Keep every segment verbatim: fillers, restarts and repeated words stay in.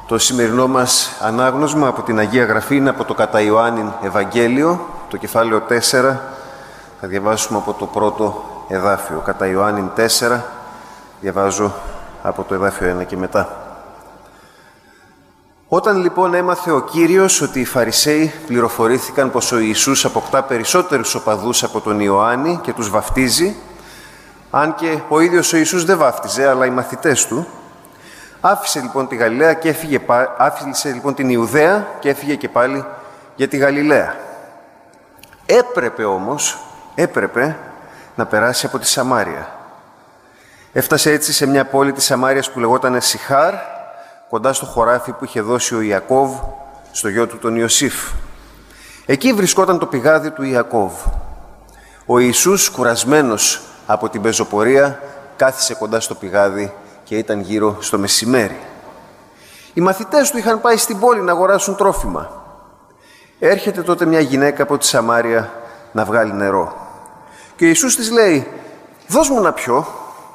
Το σημερινό μας ανάγνωσμα από την Αγία Γραφή είναι από το κατά Ιωάννην Ευαγγέλιο, το κεφάλαιο τέσσερα. Θα διαβάσουμε από το πρώτο εδάφιο. Κατά Ιωάννην τέσσερα, διαβάζω από το εδάφιο ένα και μετά. Όταν λοιπόν έμαθε ο Κύριος ότι οι Φαρισαίοι πληροφορήθηκαν πως ο Ιησούς αποκτά περισσότερους οπαδούς από τον Ιωάννη και τους βαφτίζει, αν και ο ίδιος ο Ιησούς δεν βάφτιζε, αλλά οι μαθητές του, άφησε λοιπόν τη Γαλιλαία και έφυγε, άφησε λοιπόν την Ιουδαία και έφυγε και πάλι για τη Γαλιλαία. Έπρεπε όμως, έπρεπε να περάσει από τη Σαμάρια. Έφτασε έτσι σε μια πόλη της Σαμάριας που λεγόταν Σιχάρ, κοντά στο χωράφι που είχε δώσει ο Ιακώβ στο γιο του τον Ιωσήφ. Εκεί βρισκόταν το πηγάδι του Ιακώβ. Ο Ιησούς, κουρασμένος από την πεζοπορία, κάθισε κοντά στο πηγάδι και ήταν γύρω στο μεσημέρι. Οι μαθητές του είχαν πάει στην πόλη να αγοράσουν τρόφιμα. Έρχεται τότε μια γυναίκα από τη Σαμάρια να βγάλει νερό. Και ο Ιησούς της λέει, «Δώσ' μου να πιω».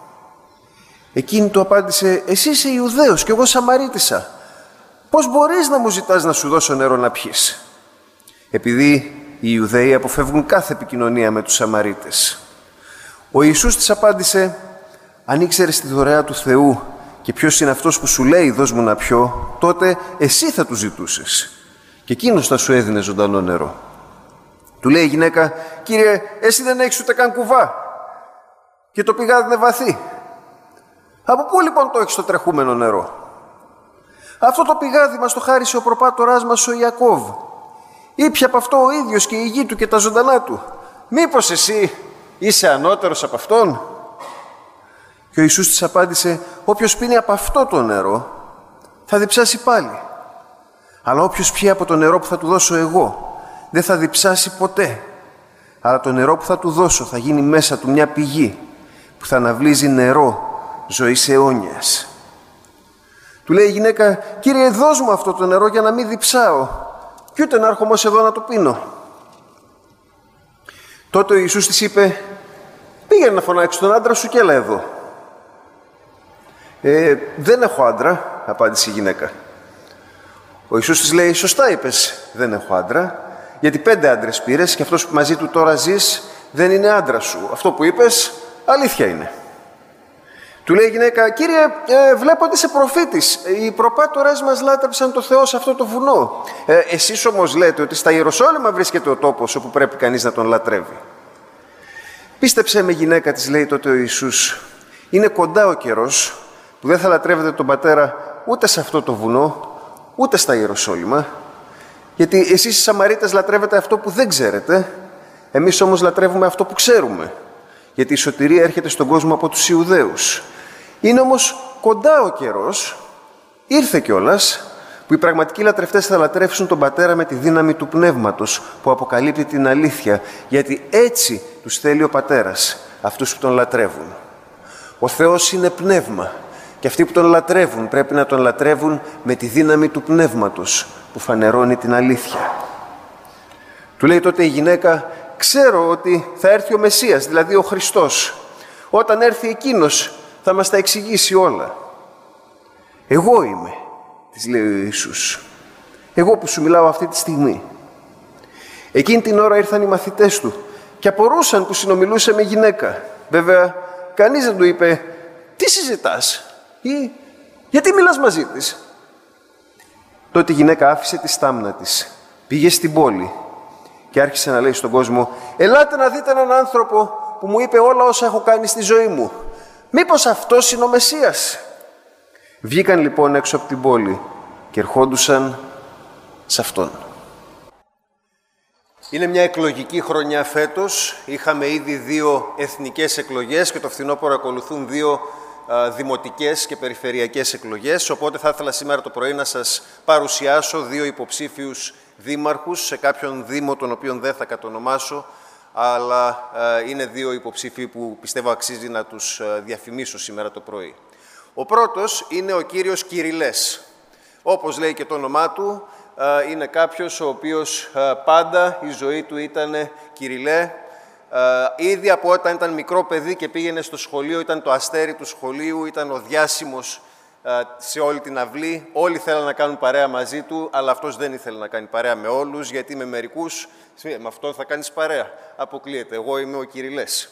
Εκείνη του απάντησε, «Εσύ είσαι Ιουδαίος και εγώ Σαμαρίτισσα. Πώς μπορείς να μου ζητάς να σου δώσω νερό να πιείς?» Επειδή οι Ιουδαίοι αποφεύγουν κάθε επικοινωνία με τους Σαμαρίτες. Ο Ιησούς της απάντησε, «Αν ήξερες τη δωρεά του Θεού και ποιος είναι αυτός που σου λέει «δώσ' μου να πιω», τότε εσύ θα του ζητούσες και εκείνος θα σου έδινε ζωντανό νερό». Του λέει η γυναίκα, «Κύριε, εσύ δεν έχεις ούτε καν κουβά και το πηγάδι είναι βαθύ. Από πού λοιπόν το έχεις το τρεχούμενο νερό? Αυτό το πηγάδι μας το χάρισε ο προπάτοράς μας ο Ιακώβ. Ήπια από αυτό ο ίδιος και η γη του και τα ζωντανά του. Μήπως εσύ είσαι ανώτερος από αυτόν?» Και ο Ιησούς της απάντησε, «Όποιος πίνει από αυτό το νερό θα διψάσει πάλι. Αλλά όποιος πιει από το νερό που θα του δώσω εγώ δεν θα διψάσει ποτέ. Αλλά το νερό που θα του δώσω θα γίνει μέσα του μια πηγή που θα αναβλύζει νερό ζωής αιώνιας». Του λέει η γυναίκα, «Κύριε, δώσ' μου αυτό το νερό για να μην διψάω κι ούτε να έρχομαι ως εδώ να το πίνω». Τότε ο Ιησούς της είπε, «Πήγαινε να φωνάξεις τον άντρα σου και έλα εδώ». Ε, «Δεν έχω άντρα», απάντησε η γυναίκα. Ο Ιησούς της λέει, «Σωστά είπες, δεν έχω άντρα, γιατί πέντε άντρες πήρες και αυτός που μαζί του τώρα ζεις δεν είναι άντρα σου. Αυτό που είπες αλήθεια είναι». Του λέει η γυναίκα, «Κύριε, ε, βλέπω ότι είσαι προφήτης. Οι προπάτορες μας λάτρεψαν το Θεό σε αυτό το βουνό. Ε, εσείς όμως λέτε ότι στα Ιεροσόλυμα βρίσκεται ο τόπος όπου πρέπει κανείς να τον λατρεύει». «Πίστεψέ με, γυναίκα», της λέει τότε ο Ιησούς, «είναι κοντά ο καιρός που δεν θα λατρεύετε τον Πατέρα ούτε σε αυτό το βουνό, ούτε στα Ιεροσόλυμα. Γιατί εσείς οι Σαμαρίτες λατρεύετε αυτό που δεν ξέρετε, εμείς όμως λατρεύουμε αυτό που ξέρουμε. Γιατί η σωτηρία έρχεται στον κόσμο από τους Ιουδαίους. Είναι όμως κοντά ο καιρός, ήρθε κιόλας, που οι πραγματικοί λατρευτές θα λατρεύσουν τον Πατέρα με τη δύναμη του Πνεύματος που αποκαλύπτει την αλήθεια, γιατί έτσι τους θέλει ο Πατέρας, αυτούς που τον λατρεύουν. Ο Θεός είναι πνεύμα και αυτοί που τον λατρεύουν πρέπει να τον λατρεύουν με τη δύναμη του Πνεύματος που φανερώνει την αλήθεια». Του λέει τότε η γυναίκα, «Ξέρω ότι θα έρθει ο Μεσσίας, δηλαδή ο Χριστός. Όταν έρθει εκείνος θα μας τα εξηγήσει όλα». «Εγώ είμαι», της λέει ο Ιησούς, «εγώ που σου μιλάω αυτή τη στιγμή». Εκείνη την ώρα ήρθαν οι μαθητές του και απορούσαν που συνομιλούσε με γυναίκα. Βέβαια, κανείς δεν του είπε, «Τι συζητάς» ή «Γιατί μιλάς μαζί της?» Τότε η γυναίκα άφησε τη στάμνα της, πήγε στην πόλη και άρχισε να λέει στον κόσμο, «Ελάτε να δείτε έναν άνθρωπο που μου είπε όλα όσα έχω κάνει στη ζωή μου. Μήπως αυτός είναι ο Μεσσίας?» Βγήκαν λοιπόν έξω από την πόλη και ερχόντουσαν σε αυτόν. Είναι μια εκλογική χρονιά φέτος. Είχαμε ήδη δύο εθνικές εκλογές και το φθινόπωρο ακολουθούν δύο α, δημοτικές και περιφερειακές εκλογές. Οπότε θα ήθελα σήμερα το πρωί να σας παρουσιάσω δύο υποψήφιους δήμαρχους σε κάποιον δήμο τον οποίον δεν θα κατονομάσω, αλλά α, είναι δύο υποψήφοι που πιστεύω αξίζει να τους α, διαφημίσω σήμερα το πρωί. Ο πρώτος είναι ο κύριος Κυριλές. Όπως λέει και το όνομά του, είναι κάποιος ο οποίος πάντα η ζωή του ήταν Κυριλέ. Ήδη από όταν ήταν μικρό παιδί και πήγαινε στο σχολείο, ήταν το αστέρι του σχολείου, ήταν ο διάσημος σε όλη την αυλή. Όλοι θέλαν να κάνουν παρέα μαζί του, αλλά αυτός δεν ήθελε να κάνει παρέα με όλους, γιατί με μερικούς, με αυτόν θα κάνεις παρέα. Αποκλείεται. Εγώ είμαι ο Κυριλές.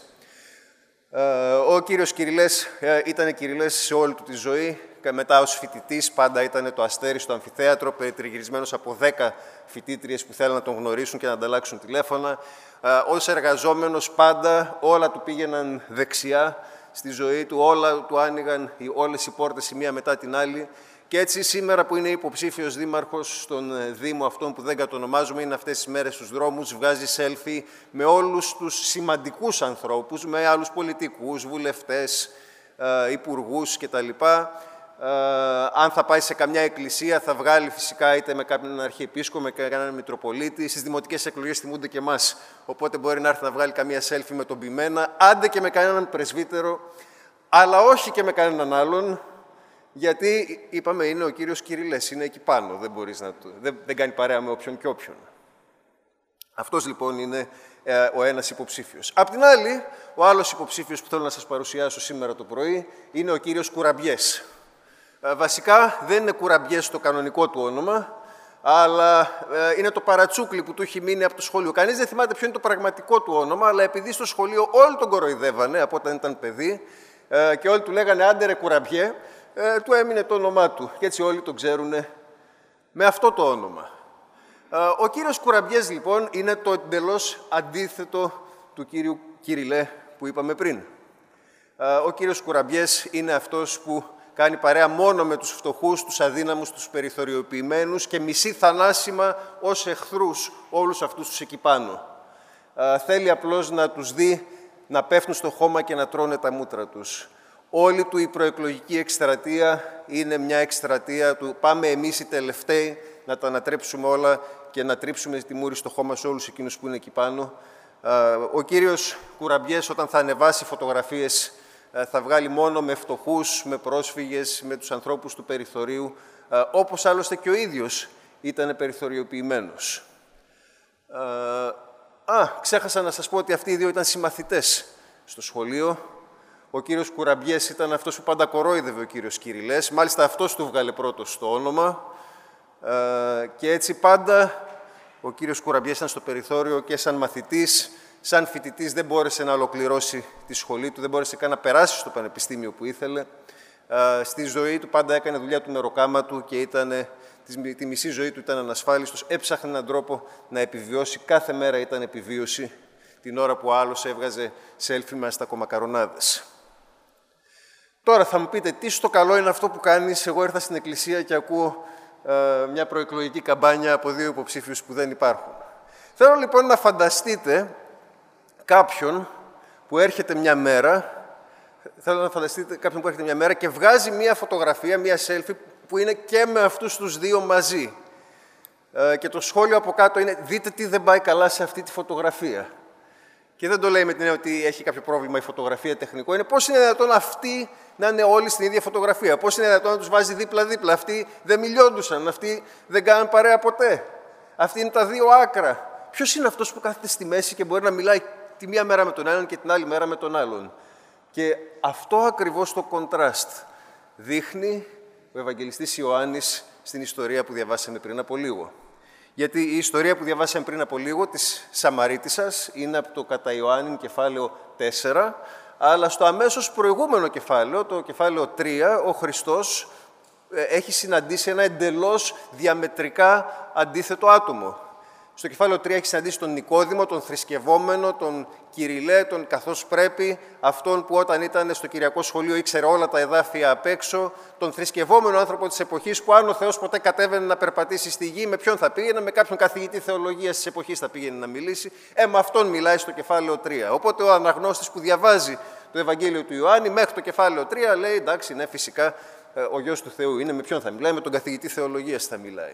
Ο κύριος Κυριλές ήταν Κυριλές σε όλη του τη ζωή. Μετά ως φοιτητής πάντα ήταν το αστέρι στο αμφιθέατρο, περιτριγυρισμένος από δέκα φοιτήτριες που θέλουν να τον γνωρίσουν και να ανταλλάξουν τηλέφωνα. Ως εργαζόμενος πάντα όλα του πήγαιναν δεξιά στη ζωή του, όλα του άνοιγαν όλες οι πόρτες η μία μετά την άλλη. Και έτσι σήμερα που είναι υποψήφιος δήμαρχος στον Δήμο αυτόν που δεν κατονομάζουμε, είναι αυτές τις μέρες στους δρόμους, βγάζει selfie με όλους τους σημαντικούς ανθρώπους, με άλλους πολιτικούς, βουλευτές, υπουργούς κτλ. Uh, αν θα πάει σε καμιά εκκλησία, θα βγάλει φυσικά είτε με κάποιον αρχιεπίσκοπο, με κανέναν μητροπολίτη. Στις δημοτικές εκλογές θυμούνται και εμάς. Οπότε μπορεί να έρθει να βγάλει καμία selfie με τον Πιμένα, άντε και με κανέναν πρεσβύτερο, αλλά όχι και με κανέναν άλλον, γιατί είπαμε είναι ο κύριος Κυριλές, είναι εκεί πάνω. Δεν, μπορείς να το, δεν, δεν κάνει παρέα με όποιον και όποιον. Αυτός λοιπόν είναι ε, ο ένας υποψήφιος. Απ' την άλλη, ο άλλος υποψήφιος που θέλω να σας παρουσιάσω σήμερα το πρωί είναι ο κύριος Κουραμπιές. Βασικά δεν είναι Κουραμπιές το κανονικό του όνομα, αλλά είναι το παρατσούκλι που του έχει μείνει από το σχολείο. Κανείς δεν θυμάται ποιο είναι το πραγματικό του όνομα, αλλά επειδή στο σχολείο όλοι τον κοροϊδεύανε από όταν ήταν παιδί και όλοι του λέγανε «Άντε ρε Κουραμπιέ», του έμεινε το όνομά του και έτσι όλοι τον ξέρουν με αυτό το όνομα. Ο κύριος Κουραμπιές λοιπόν είναι το εντελώς αντίθετο του κύριου Κυριλέ που είπαμε πριν. Ο κύριος Κουραμπιές είναι αυτός που κάνει παρέα μόνο με τους φτωχούς, τους αδύναμους, τους περιθωριοποιημένους και μισεί θανάσιμα ως εχθρούς όλους αυτούς τους εκεί πάνω. Θέλει απλώς να τους δει να πέφτουν στο χώμα και να τρώνε τα μούτρα τους. Όλη του η προεκλογική εκστρατεία είναι μια εκστρατεία του πάμε εμείς οι τελευταίοι να τα ανατρέψουμε όλα και να τρίψουμε τη μούρη στο χώμα σε όλους εκείνους που είναι εκεί πάνω. Ο κύριος Κουραμπιές όταν θα ανεβάσει φωτογραφίες θα βγάλει μόνο με φτωχούς, με πρόσφυγες, με τους ανθρώπους του περιθωρίου, όπως άλλωστε και ο ίδιος ήταν περιθωριοποιημένος. Α, ξέχασα να σας πω ότι αυτοί οι δύο ήταν συμμαθητές στο σχολείο. Ο κύριος Κουραμπιές ήταν αυτός που πάντα κορόιδευε ο κύριος Κυριλές. Μάλιστα αυτός του βγάλε πρώτος στο όνομα. Και έτσι πάντα ο κύριος Κουραμπιές ήταν στο περιθώριο και σαν μαθητής, σαν φοιτητής δεν μπόρεσε να ολοκληρώσει τη σχολή του, δεν μπόρεσε καν να περάσει στο πανεπιστήμιο που ήθελε. Στη ζωή του πάντα έκανε δουλειά του μεροκάμα του και ήταν, τη μισή ζωή του ήταν ανασφάλιστος. Έψαχνε έναν τρόπο να επιβιώσει. Κάθε μέρα ήταν επιβίωση, την ώρα που ο άλλος έβγαζε selfie μέσα στα κομμακαρονάδες. Τώρα θα μου πείτε, τι στο καλό είναι αυτό που κάνεις? Εγώ ήρθα στην εκκλησία και ακούω ε, μια προεκλογική καμπάνια από δύο υποψήφιους που δεν υπάρχουν. Θέλω λοιπόν να φανταστείτε κάποιον που έρχεται μια μέρα, θέλω να φανταστείτε κάποιον που έρχεται μια μέρα και βγάζει μια φωτογραφία, μια selfie που είναι και με αυτούς τους δύο μαζί. Ε, και το σχόλιο από κάτω είναι «Δείτε τι δεν πάει καλά σε αυτή τη φωτογραφία». Και δεν το λέει με την έννοια ότι έχει κάποιο πρόβλημα η φωτογραφία τεχνικό. Είναι πώς είναι δυνατόν αυτοί να είναι όλοι στην ίδια φωτογραφία. Πώς είναι δυνατόν να τους βάζει δίπλα-δίπλα. Αυτοί δεν μιλιόντουσαν. Αυτοί δεν κάναν παρέα ποτέ. Αυτοί είναι τα δύο άκρα. Ποιος είναι αυτός που κάθεται στη μέση και μπορεί να μιλάει τη μία μέρα με τον έναν και την άλλη μέρα με τον άλλον? Και αυτό ακριβώς το κοντράστ δείχνει ο Ευαγγελιστής Ιωάννης στην ιστορία που διαβάσαμε πριν από λίγο. Γιατί η ιστορία που διαβάσαμε πριν από λίγο της Σαμαρίτισσας είναι από το κατά Ιωάννην κεφάλαιο τέσσερα, αλλά στο αμέσως προηγούμενο κεφάλαιο, το κεφάλαιο τρία, ο Χριστός έχει συναντήσει ένα εντελώς διαμετρικά αντίθετο άτομο. Στο κεφάλαιο τρία έχει συναντήσει τον Νικόδημο, τον θρησκευόμενο, τον Κυριλέ, τον καθώς πρέπει, αυτόν που όταν ήταν στο Κυριακό Σχολείο ήξερε όλα τα εδάφια απ' έξω, τον θρησκευόμενο άνθρωπο της εποχής που αν ο Θεός ποτέ κατέβαινε να περπατήσει στη γη, με ποιον θα πήγαινε? Με κάποιον καθηγητή θεολογίας της εποχής θα πήγαινε να μιλήσει. Ε, με αυτόν μιλάει στο κεφάλαιο τρία. Οπότε ο αναγνώστης που διαβάζει το Ευαγγέλιο του Ιωάννη μέχρι το κεφάλαιο τρία λέει εντάξει, ναι, φυσικά ο Γιος του Θεού είναι, με ποιον θα μιλάει? Με τον καθηγητή θεολογίας θα μιλάει.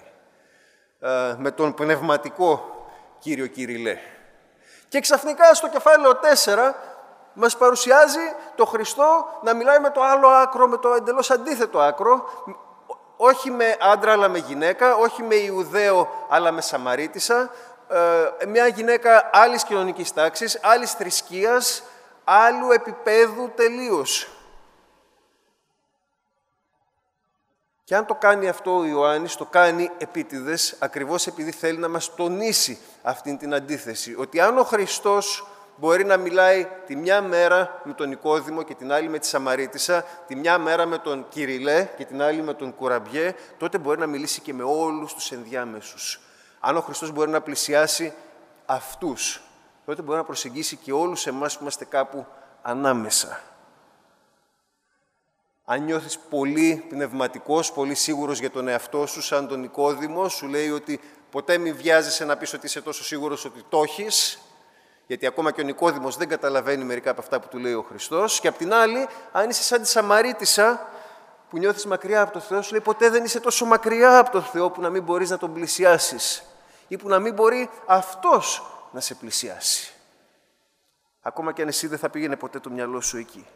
Με τον πνευματικό Κύριο Κυριλέ. Και ξαφνικά στο κεφάλαιο τέσσερα μας παρουσιάζει το Χριστό να μιλάει με το άλλο άκρο, με το εντελώς αντίθετο άκρο, όχι με άντρα αλλά με γυναίκα, όχι με Ιουδαίο αλλά με Σαμαρίτισσα, μια γυναίκα άλλης κοινωνικής τάξης, άλλης θρησκείας, άλλου επίπεδου τελείως. Και αν το κάνει αυτό ο Ιωάννης, το κάνει επίτηδες, ακριβώς επειδή θέλει να μας τονίσει αυτήν την αντίθεση. Ότι αν ο Χριστός μπορεί να μιλάει τη μια μέρα με τον Νικόδημο και την άλλη με τη Σαμαρίτισσα, τη μια μέρα με τον Κυριλέ και την άλλη με τον Κουραμπιέ, τότε μπορεί να μιλήσει και με όλους τους ενδιάμεσους. Αν ο Χριστός μπορεί να πλησιάσει αυτούς, τότε μπορεί να προσεγγίσει και όλους εμάς που είμαστε κάπου ανάμεσα. Αν νιώθεις πολύ πνευματικός, πολύ σίγουρος για τον εαυτό σου, σαν τον Νικόδημο, σου λέει ότι ποτέ μη βιάζεσαι να πεις ότι είσαι τόσο σίγουρος ότι το έχεις, γιατί ακόμα και ο Νικόδημος δεν καταλαβαίνει μερικά από αυτά που του λέει ο Χριστός. Και απ' την άλλη, αν είσαι σαν τη Σαμαρίτισσα, που νιώθεις μακριά από τον Θεό, σου λέει ποτέ δεν είσαι τόσο μακριά από τον Θεό που να μην μπορείς να τον πλησιάσεις ή που να μην μπορεί αυτός να σε πλησιάσει. Ακόμα και αν εσύ δεν θα πήγαινε ποτέ το μυαλό σου εκεί.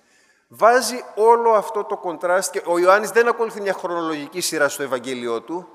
Βάζει όλο αυτό το κοντράστ και ο Ιωάννης δεν ακολουθεί μια χρονολογική σειρά στο Ευαγγέλιό του.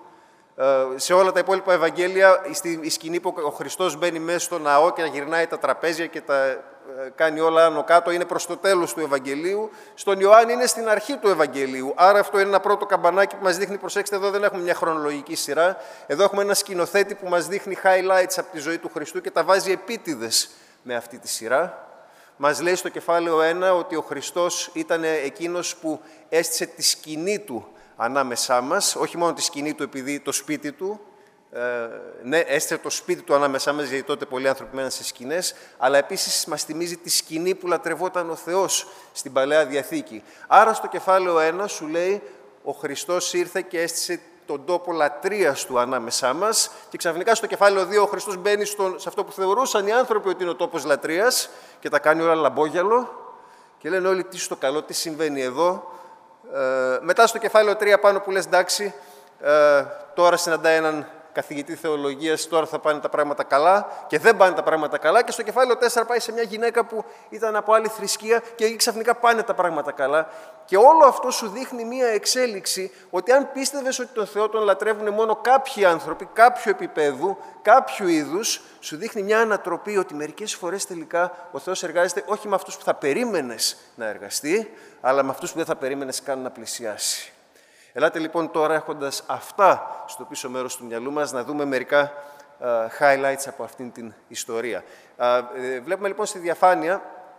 Σε όλα τα υπόλοιπα Ευαγγέλια, η σκηνή που ο Χριστός μπαίνει μέσα στο ναό και γυρνάει τα τραπέζια και τα κάνει όλα άνω κάτω, είναι προς το τέλος του Ευαγγελίου. Στον Ιωάννη είναι στην αρχή του Ευαγγελίου. Άρα αυτό είναι ένα πρώτο καμπανάκι που μας δείχνει, προσέξτε, εδώ δεν έχουμε μια χρονολογική σειρά. Εδώ έχουμε ένα σκηνοθέτη που μας δείχνει highlights από τη ζωή του Χριστού και τα βάζει επίτηδες με αυτή τη σειρά. Μας λέει στο κεφάλαιο ένα ότι ο Χριστός ήταν εκείνος που έστησε τη σκηνή του ανάμεσά μας, όχι μόνο τη σκηνή του επειδή το σπίτι του, ε, ναι, έστησε το σπίτι του ανάμεσά μας, γιατί τότε πολλοί άνθρωποι μέναν σε σκηνές, αλλά επίσης μας θυμίζει τη σκηνή που λατρευόταν ο Θεός στην Παλαιά Διαθήκη. Άρα στο κεφάλαιο ένα σου λέει ο Χριστός ήρθε και έστησε τον τόπο λατρείας του ανάμεσά μας και ξαφνικά στο κεφάλαιο δύο ο Χριστός μπαίνει στον, σε αυτό που θεωρούσαν οι άνθρωποι ότι είναι ο τόπος λατρείας και τα κάνει όλα λαμπόγιαλο και λένε όλοι τι στο καλό, τι συμβαίνει εδώ. Ε, μετά στο κεφάλαιο τρία πάνω που λες εντάξει, ε, τώρα συναντάει έναν καθηγητή θεολογίας, τώρα θα πάνε τα πράγματα καλά και δεν πάνε τα πράγματα καλά και στο κεφάλαιο τέσσερα πάει σε μια γυναίκα που ήταν από άλλη θρησκεία και εκεί ξαφνικά πάνε τα πράγματα καλά και όλο αυτό σου δείχνει μια εξέλιξη ότι αν πίστευες ότι τον Θεό τον λατρεύουν μόνο κάποιοι άνθρωποι, κάποιου επίπεδου, κάποιου είδους, σου δείχνει μια ανατροπή ότι μερικές φορές τελικά ο Θεός εργάζεται όχι με αυτούς που θα περίμενες να εργαστεί, αλλά με αυτούς που δεν θα περίμενες καν να πλησιάσει. Ελάτε λοιπόν τώρα έχοντας αυτά στο πίσω μέρος του μυαλού μας να δούμε μερικά uh, highlights από αυτήν την ιστορία. Uh, βλέπουμε λοιπόν στη διαφάνεια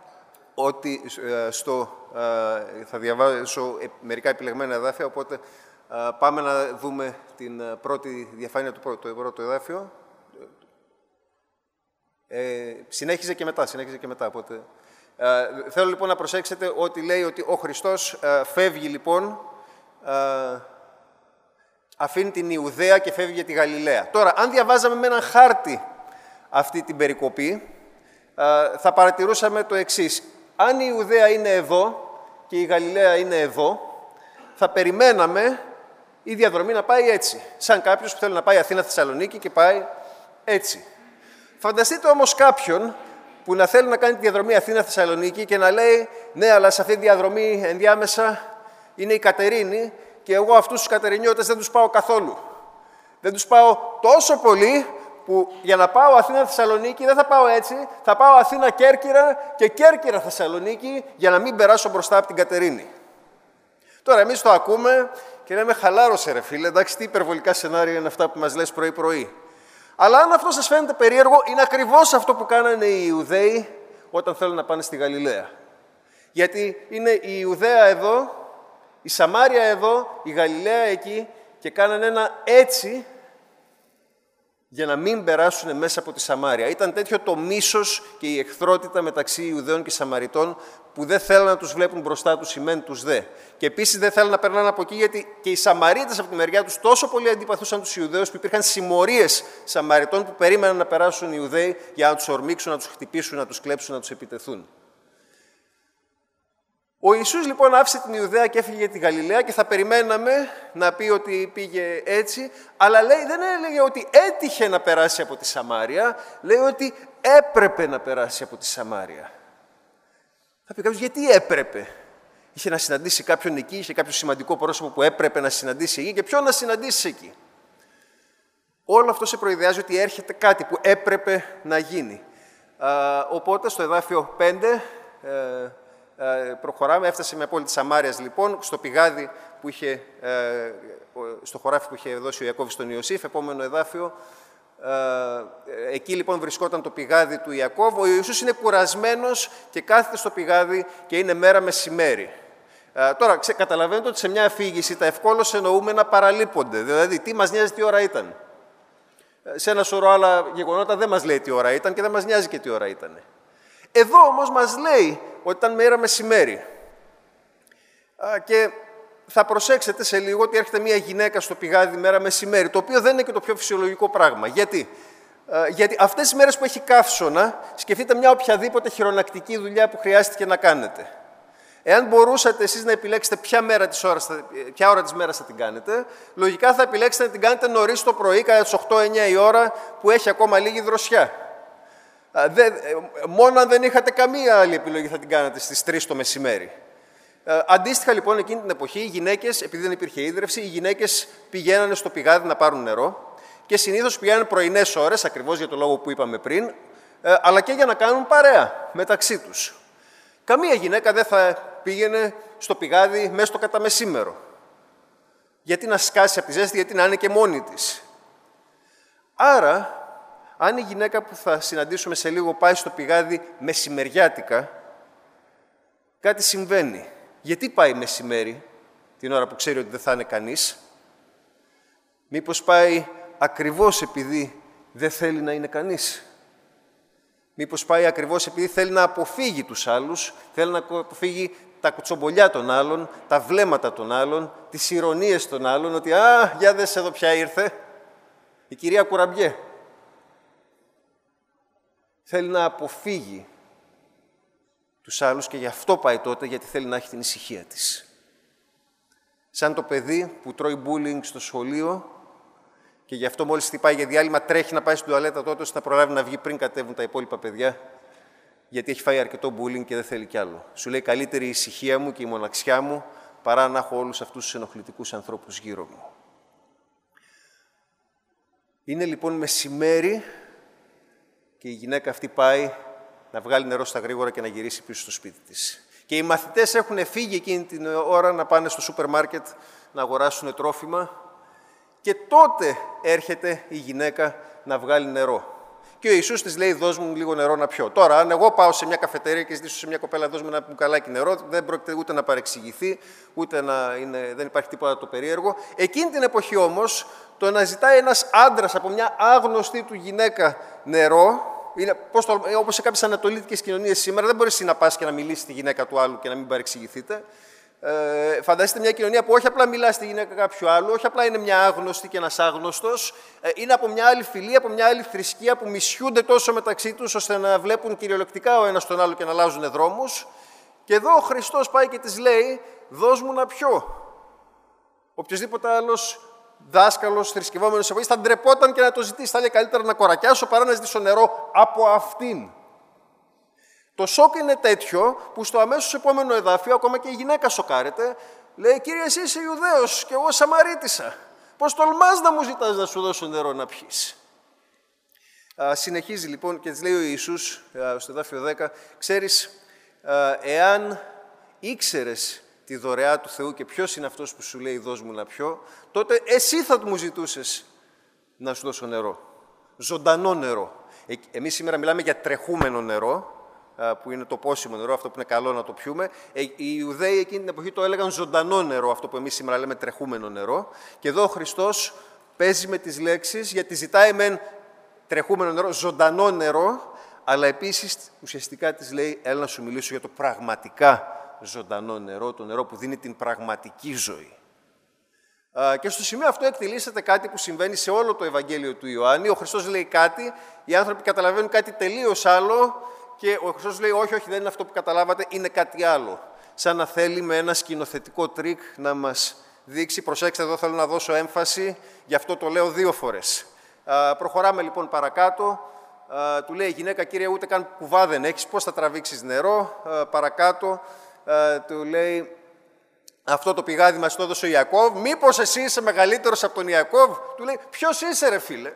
ότι uh, στο, uh, θα διαβάσω μερικά επιλεγμένα εδάφια, οπότε uh, πάμε να δούμε την uh, πρώτη διαφάνεια του πρώτου, το πρώτο εδάφιο. Ε, συνέχιζε και μετά, συνέχιζε και μετά, οπότε... Uh, θέλω λοιπόν να προσέξετε ότι λέει ότι ο Χριστός uh, φεύγει λοιπόν Uh, αφήνει την Ιουδαία και φεύγει για τη Γαλιλαία. Τώρα, αν διαβάζαμε με έναν χάρτη αυτή την περικοπή, uh, θα παρατηρούσαμε το εξής. Αν η Ιουδαία είναι εδώ και η Γαλιλαία είναι εδώ, θα περιμέναμε η διαδρομή να πάει έτσι. Σαν κάποιος που θέλει να πάει Αθήνα-Θεσσαλονίκη και πάει έτσι. Φανταστείτε όμως κάποιον που να θέλει να κάνει τη διαδρομή Αθήνα-Θεσσαλονίκη και να λέει ναι, αλλά σε αυτή τη διαδρομή ενδιάμεσα είναι η Κατερίνη και εγώ αυτούς τους Κατερινιώτες δεν τους πάω καθόλου. Δεν τους πάω τόσο πολύ που για να πάω Αθήνα-Θεσσαλονίκη δεν θα πάω έτσι, θα πάω Αθήνα-Κέρκυρα και Κέρκυρα-Θεσσαλονίκη για να μην περάσω μπροστά από την Κατερίνη. Τώρα εμείς το ακούμε και λέμε χαλάρωσε ρε φίλε, εντάξει τι υπερβολικά σενάρια είναι αυτά που μας λες πρωί-πρωί. Αλλά αν αυτό σας φαίνεται περίεργο, είναι ακριβώς αυτό που κάνανε οι Ιουδαίοι όταν θέλουν να πάνε στη Γαλιλαία. Γιατί είναι η Ιουδαία εδώ, η Σαμάρια εδώ, η Γαλιλαία εκεί και κάνανε ένα έτσι για να μην περάσουν μέσα από τη Σαμάρια. Ήταν τέτοιο το μίσος και η εχθρότητα μεταξύ Ιουδαίων και Σαμαριτών που δεν θέλουν να τους βλέπουν μπροστά τους οι μεν τους δε. Και επίσης δεν θέλουν να περνάνε από εκεί γιατί και οι Σαμαρίτες από τη μεριά τους τόσο πολύ αντιπαθούσαν τους Ιουδαίους που υπήρχαν συμμορίες Σαμαριτών που περίμεναν να περάσουν οι Ιουδαίοι για να τους ορμήξουν, να τους χτυπήσουν, να τους κλέψουν, να τους επιτεθούν. Ο Ιησούς λοιπόν άφησε την Ιουδαία και έφυγε για τη Γαλιλαία και θα περιμέναμε να πει ότι πήγε έτσι, αλλά λέει, δεν έλεγε ότι έτυχε να περάσει από τη Σαμάρια, λέει ότι έπρεπε να περάσει από τη Σαμάρια. Θα πει κάποιος, γιατί έπρεπε? Είχε να συναντήσει κάποιον εκεί, είχε κάποιο σημαντικό πρόσωπο που έπρεπε να συναντήσει εκεί και ποιον να συναντήσει εκεί. Όλο αυτό σε προειδεάζει ότι έρχεται κάτι που έπρεπε να γίνει. Α, οπότε στο εδάφιο πέντε... Ε, Προχωράμε, έφτασε με πόλη της Σαμάρειας λοιπόν, στο πηγάδι που είχε, στο χωράφι που είχε δώσει ο Ιακώβ στον Ιωσήφ, επόμενο εδάφιο. Εκεί λοιπόν βρισκόταν το πηγάδι του Ιακώβ. Ο Ιησούς είναι κουρασμένος και κάθεται στο πηγάδι και είναι μέρα μεσημέρι. Τώρα, καταλαβαίνετε ότι σε μια αφήγηση τα ευκόλως εννοούμενα παραλείπονται. Δηλαδή, τι μας νοιάζει τι ώρα ήταν. Σε ένα σωρό άλλα γεγονότα δεν μας λέει τι ώρα ήταν και δεν μας νοιάζει και τι ώρα ήταν. Εδώ όμως μας λέει ότι ήταν μέρα μεσημέρι. Και θα προσέξετε σε λίγο ότι έρχεται μια γυναίκα στο πηγάδι μέρα μεσημέρι, το οποίο δεν είναι και το πιο φυσιολογικό πράγμα. Γιατί, Γιατί αυτές τις μέρες που έχει καύσωνα, σκεφτείτε μια οποιαδήποτε χειρονακτική δουλειά που χρειάστηκε να κάνετε. Εάν μπορούσατε εσείς να επιλέξετε ποια, μέρα της ώρας, ποια ώρα της μέρας θα την κάνετε, λογικά θα επιλέξετε να την κάνετε νωρίς το πρωί, κατά τις οκτώ εννιά η ώρα, που έχει ακόμα λίγη δροσιά. Δεν, μόνο αν δεν είχατε καμία άλλη επιλογή θα την κάνατε στις τρεις το μεσημέρι. Αντίστοιχα λοιπόν εκείνη την εποχή οι γυναίκες, επειδή δεν υπήρχε ίδρυυση, οι γυναίκες πηγαίνανε στο πηγάδι να πάρουν νερό και συνήθως πηγαίνανε πρωινές ώρες, ακριβώς για το λόγο που είπαμε πριν, αλλά και για να κάνουν παρέα μεταξύ τους. Καμία γυναίκα δεν θα πήγαινε στο πηγάδι μέσα στο καταμεσήμερο. Γιατί να σκάσει από τη ζέστη, γιατί να είναι και μόνη της. Άρα, αν η γυναίκα που θα συναντήσουμε σε λίγο πάει στο πηγάδι μεσημεριάτικα, κάτι συμβαίνει. Γιατί πάει μεσημέρι, την ώρα που ξέρει ότι δεν θα είναι κανείς? Μήπως πάει ακριβώς επειδή δεν θέλει να είναι κανείς? Μήπως πάει ακριβώς επειδή θέλει να αποφύγει τους άλλους, θέλει να αποφύγει τα κουτσομπολιά των άλλων, τα βλέμματα των άλλων, τις ηρωνίες των άλλων, ότι «Α, για δες εδώ ποια ήρθε, η κυρία Κουραμπιέ». Θέλει να αποφύγει τους άλλους και γι' αυτό πάει τότε, γιατί θέλει να έχει την ησυχία της. Σαν το παιδί που τρώει bullying στο σχολείο και γι' αυτό μόλις χτυπάει για διάλειμμα τρέχει να πάει στην τουαλέτα τότε, ώστε να προλάβει να βγει πριν κατέβουν τα υπόλοιπα παιδιά, γιατί έχει φάει αρκετό bullying και δεν θέλει κι άλλο. Σου λέει καλύτερη η ησυχία μου και η μοναξιά μου παρά να έχω όλους αυτούς τους ενοχλητικούς ανθρώπους γύρω μου. Είναι λοιπόν μεσημέρι και η γυναίκα αυτή πάει να βγάλει νερό στα γρήγορα και να γυρίσει πίσω στο σπίτι της. Και οι μαθητές έχουν φύγει εκείνη την ώρα να πάνε στο σούπερ μάρκετ να αγοράσουν τρόφιμα και τότε έρχεται η γυναίκα να βγάλει νερό. Και ο Ιησούς της λέει, δώσ' μου λίγο νερό να πιω. Τώρα, αν εγώ πάω σε μια καφετέρια και ζητήσω σε μια κοπέλα, δώσ' μου ένα μπουκαλάκι νερό, δεν πρόκειται ούτε να παρεξηγηθεί, ούτε να είναι, δεν υπάρχει τίποτα το περίεργο. Εκείνη την εποχή όμως, το να ζητάει ένας άντρας από μια άγνωστη του γυναίκα νερό, είναι, πώς το, όπως σε κάποιες ανατολίτικες κοινωνίες σήμερα, δεν μπορείς να πας και να μιλήσεις στη γυναίκα του άλλου και να μην παρεξηγηθείτε. Ε, φανταστείτε μια κοινωνία που όχι απλά μιλά στη γυναίκα κάποιου άλλου, όχι απλά είναι μια άγνωστη και ένας άγνωστος, ε, είναι από μια άλλη φυλή, από μια άλλη θρησκεία που μισιούνται τόσο μεταξύ τους, ώστε να βλέπουν κυριολεκτικά ο ένας τον άλλο και να αλλάζουν δρόμους. Και εδώ ο Χριστός πάει και της λέει, δώσ' μου να πιω. Οποιοσδήποτε άλλος δάσκαλος, θρησκευόμενος εποχής, θα ντρεπόταν και να το ζητήσει. Θα λέει καλύτερα να κορακιάσω παρά να ζητήσω νερό από αυτήν. Το σοκ είναι τέτοιο που στο αμέσως επόμενο εδάφιο, ακόμα και η γυναίκα σοκάρεται, λέει «Κύριε, εσύ είσαι Ιουδαίος και εγώ Σαμαρίτισσα. Πώς τολμάς να μου ζητάς να σου δώσω νερό να πιείς?» Α, συνεχίζει λοιπόν και της λέει ο Ιησούς α, στο εδάφιο δέκα, «Ξέρεις, α, εάν ήξερες τη δωρεά του Θεού και ποιος είναι αυτός που σου λέει «δώσ' μου να πιω», τότε εσύ θα μου ζητούσες να σου δώσω νερό. Ζωντανό νερό. Ε, εμείς σήμερα μιλάμε για τρεχούμενο νερό, που είναι το πόσιμο νερό, αυτό που είναι καλό να το πιούμε. Οι Ιουδαίοι εκείνη την εποχή το έλεγαν ζωντανό νερό, αυτό που εμείς σήμερα λέμε τρεχούμενο νερό. Και εδώ ο Χριστός παίζει με τις λέξεις, γιατί ζητάει μεν τρεχούμενο νερό, ζωντανό νερό, αλλά επίσης ουσιαστικά της λέει, έλα να σου μιλήσω για το πραγματικά ζωντανό νερό, το νερό που δίνει την πραγματική ζωή. Και στο σημείο αυτό εκτελήσεται κάτι που συμβαίνει σε όλο το Ευαγγέλιο του Ιωάννη. Ο Χριστός λέει κάτι, οι άνθρωποι καταλαβαίνουν κάτι τελείως άλλο, και ο Χριστός λέει, όχι, όχι, δεν είναι αυτό που καταλάβατε, είναι κάτι άλλο. Σαν να θέλει με ένα σκηνοθετικό τρίκ να μας δείξει. Προσέξτε, εδώ θέλω να δώσω έμφαση, γι' αυτό το λέω δύο φορές. Α, προχωράμε λοιπόν παρακάτω. Α, του λέει η γυναίκα, κύριε, ούτε καν κουβά δεν έχεις, πώς θα τραβήξεις νερό? Α, παρακάτω, α, του λέει, αυτό το πηγάδι μας το έδωσε ο Ιακώβ, μήπως εσύ είσαι μεγαλύτερος από τον Ιακώβ? Του λέει, ποιος είσαι ρε φίλε?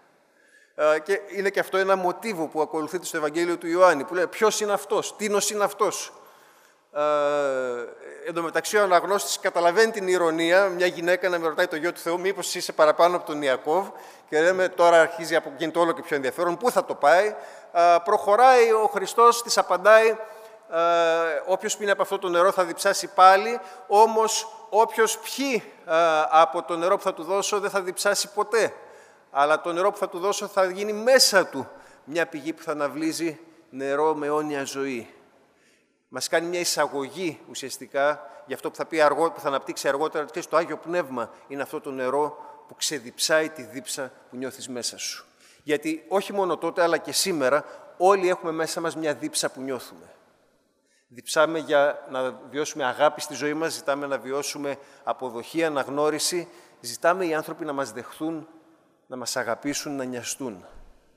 Και είναι και αυτό ένα μοτίβο που ακολουθείται στο Ευαγγέλιο του Ιωάννη, που λέει ποιος είναι αυτός, τίνος είναι αυτός. Εν τω μεταξύ, ο αναγνώστης καταλαβαίνει την ηρωνία. Μια γυναίκα να με ρωτάει το γιο του Θεού, μήπως είσαι παραπάνω από τον Ιακώβ, και λέμε τώρα αρχίζει, γίνεται όλο και πιο ενδιαφέρον. Πού θα το πάει? Α, προχωράει ο Χριστός, της απαντάει, όποιος πίνει από αυτό το νερό θα διψάσει πάλι, όμως όποιος πιει α, από το νερό που θα του δώσω δεν θα διψάσει ποτέ. Αλλά το νερό που θα του δώσω θα γίνει μέσα του μια πηγή που θα αναβλύζει νερό με αιώνια ζωή. Μας κάνει μια εισαγωγή ουσιαστικά για αυτό που θα, πει αργό, που θα αναπτύξει αργότερα. Και το Άγιο Πνεύμα είναι αυτό το νερό που ξεδιψάει τη δίψα που νιώθεις μέσα σου. Γιατί όχι μόνο τότε, αλλά και σήμερα, όλοι έχουμε μέσα μας μια δίψα που νιώθουμε. Διψάμε για να βιώσουμε αγάπη στη ζωή μας, ζητάμε να βιώσουμε αποδοχή, αναγνώριση, ζητάμε οι άνθρωποι να μας δεχθούν, να μας αγαπήσουν, να νοιαστούν.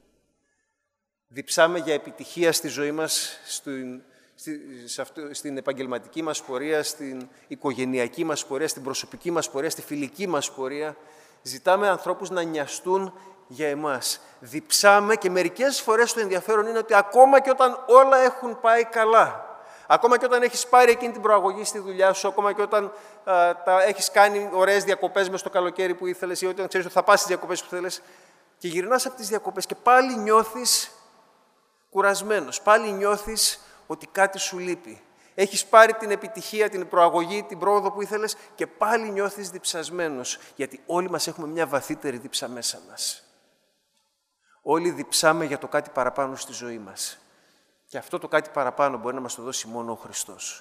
Διψάμε για επιτυχία στη ζωή μας, στην, στην επαγγελματική μας πορεία, στην οικογενειακή μας πορεία, στην προσωπική μας πορεία, στη φιλική μας πορεία. Ζητάμε ανθρώπους να νοιαστούν για εμάς. Διψάμε και μερικές φορές το ενδιαφέρον είναι ότι ακόμα και όταν όλα έχουν πάει καλά, ακόμα και όταν έχεις πάρει εκείνη την προαγωγή στη δουλειά σου, ακόμα και όταν α, τα έχεις κάνει ωραίες διακοπές μες στο καλοκαίρι που ήθελες ή όταν ξέρεις ότι θα πας στις διακοπές που θέλεις και γυρνάς από τις διακοπές και πάλι νιώθεις κουρασμένος, πάλι νιώθεις ότι κάτι σου λείπει. Έχεις πάρει την επιτυχία, την προαγωγή, την πρόοδο που ήθελες και πάλι νιώθεις διψασμένος, γιατί όλοι μας έχουμε μια βαθύτερη δίψα μέσα μας. Όλοι διψάμε για το κάτι παραπάνω στη ζωή μας. Και αυτό το κάτι παραπάνω μπορεί να μας το δώσει μόνο ο Χριστός.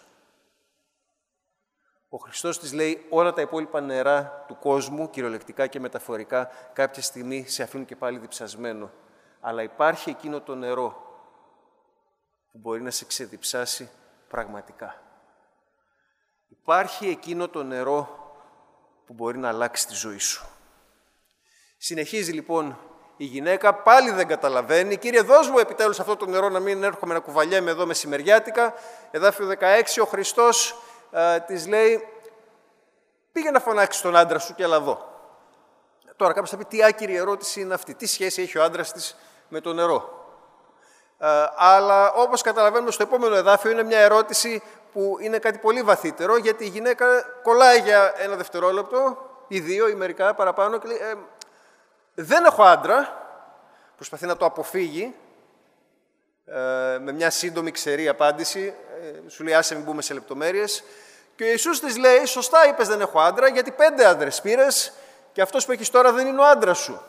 Ο Χριστός της λέει όλα τα υπόλοιπα νερά του κόσμου, κυριολεκτικά και μεταφορικά, κάποια στιγμή σε αφήνουν και πάλι διψασμένο. Αλλά υπάρχει εκείνο το νερό που μπορεί να σε ξεδιψάσει πραγματικά. Υπάρχει εκείνο το νερό που μπορεί να αλλάξει τη ζωή σου. Συνεχίζει λοιπόν η γυναίκα, πάλι δεν καταλαβαίνει. Κύριε, δώσ' μου επιτέλους αυτό το νερό να μην έρχομαι να κουβαλιέμαι εδώ μεσημεριάτικα. Εδάφιο δεκαέξι, ο Χριστός α, της λέει, πήγε να φωνάξεις τον άντρα σου και έλα εδώ. Τώρα κάποιος θα πει, τι άκυρη ερώτηση είναι αυτή, τι σχέση έχει ο άντρας της με το νερό. Α, αλλά όπως καταλαβαίνουμε στο επόμενο εδάφιο είναι μια ερώτηση που είναι κάτι πολύ βαθύτερο, γιατί η γυναίκα κολλάει για ένα δευτερόλεπτο ή δύο ή μερικά παραπάνω και λέει, ε, δεν έχω άντρα, προσπαθεί να το αποφύγει ε, με μια σύντομη ξερή απάντηση, ε, σου λέει άσε μην μπούμε σε λεπτομέρειες και ο Ιησούς της λέει, σωστά είπες δεν έχω άντρα, γιατί πέντε άντρες πήρες και αυτός που έχεις τώρα δεν είναι ο άντρας σου.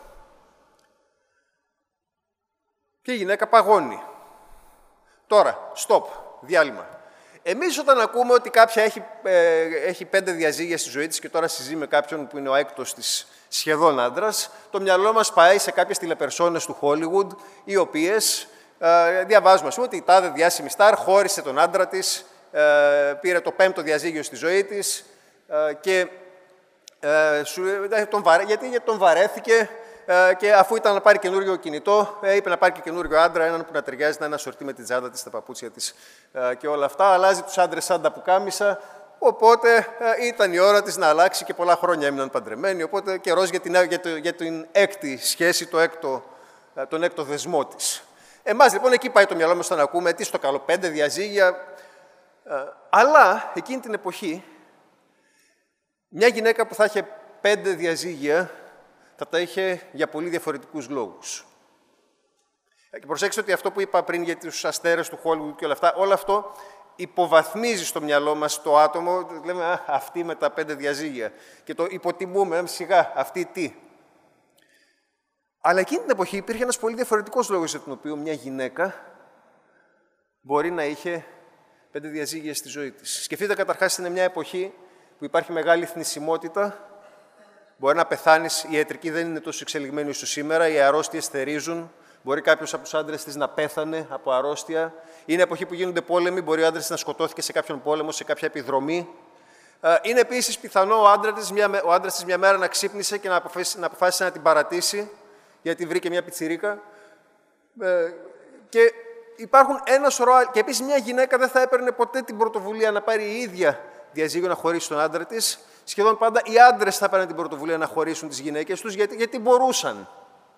Και η γυναίκα παγώνει. Τώρα, stop, διάλειμμα. Εμείς όταν ακούμε ότι κάποια έχει, ε, έχει πέντε διαζύγια στη ζωή της και τώρα συζεί με κάποιον που είναι ο έκτος της σχεδόν άντρας, το μυαλό μας πάει σε κάποιες τηλεπερσόνες του Hollywood, οι οποίες ε, διαβάζουμε, ας πούμε, ότι η τάδε διάσημη στάρ χώρισε τον άντρα της, ε, πήρε το πέμπτο διαζύγιο στη ζωή της ε, και ε, σου, ε, τον βαρέ, γιατί, γιατί τον βαρέθηκε ε, και αφού ήταν να πάρει καινούριο κινητό, ε, είπε να πάρει και καινούριο άντρα, έναν που να ταιριάζει, να είναι ασορτή με την τσάντα της, τα παπούτσια της ε, και όλα αυτά. Αλλάζει τους άντρες σαν τα πουκάμισα. Οπότε ε, ήταν η ώρα της να αλλάξει και πολλά χρόνια έμειναν παντρεμένοι. Οπότε καιρός για την, για, το, για την έκτη σχέση, το έκτο, τον έκτο δεσμό της. Εμάς λοιπόν εκεί πάει το μυαλό μας όταν ακούμε τι στο καλό, πέντε διαζύγια. Ε, αλλά εκείνη την εποχή, μια γυναίκα που θα είχε πέντε διαζύγια θα τα είχε για πολύ διαφορετικούς λόγους. Και προσέξτε ότι αυτό που είπα πριν για τους αστέρες του Hollywood και όλα αυτά, όλο αυτό υποβαθμίζει στο μυαλό μας το άτομο, λέμε α, αυτή με τα πέντε διαζύγια και το υποτιμούμε, σιγά, αυτή τι. Αλλά εκείνη την εποχή υπήρχε ένας πολύ διαφορετικός λόγος για τον οποίο μια γυναίκα μπορεί να είχε πέντε διαζύγια στη ζωή της. Σκεφτείτε καταρχάς είναι μια εποχή που υπάρχει μεγάλη θνησιμότητα, μπορεί να πεθάνεις, η ιατρική δεν είναι τόσο εξελιγμένη όσο σήμερα, οι αρρώστιες θερίζουν. Μπορεί κάποιος από τους άντρες της να πέθανε από αρρώστια. Είναι εποχή που γίνονται πόλεμοι, μπορεί ο άντρας της να σκοτώθηκε σε κάποιον πόλεμο, σε κάποια επιδρομή. Είναι επίσης πιθανό ο άντρας της μια, ο άντρας της μια μέρα να ξύπνησε και να αποφάσισε, να αποφάσισε να την παρατήσει, γιατί βρήκε μια πιτσιρίκα. Και υπάρχουν ένα σωρό. Και επίσης μια γυναίκα δεν θα έπαιρνε ποτέ την πρωτοβουλία να πάρει η ίδια διαζύγιο να χωρίσει τον άντρα της. Σχεδόν πάντα οι άντρες θα έπαιρναν την πρωτοβουλία να χωρίσουν τις γυναίκες τους, γιατί, γιατί μπορούσαν.